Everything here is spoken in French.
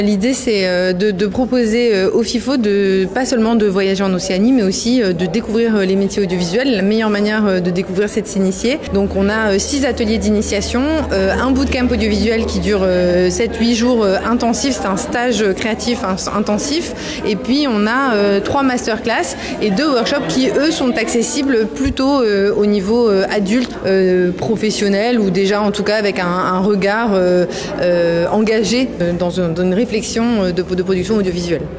L'idée, c'est de proposer au FIFO pas seulement de voyager en Océanie, mais aussi de découvrir les métiers audiovisuels. La meilleure manière de découvrir, c'est de s'initier. Donc on a 6 ateliers d'initiation, un bootcamp audiovisuel qui dure 7-8 jours intensifs, c'est un stage créatif intensif. Et puis on a 3 masterclass et 2 workshops qui, eux, sont accessibles plutôt au niveau adulte, professionnel, ou déjà en tout cas avec un regard engagé dans une réflexion de production audiovisuelle.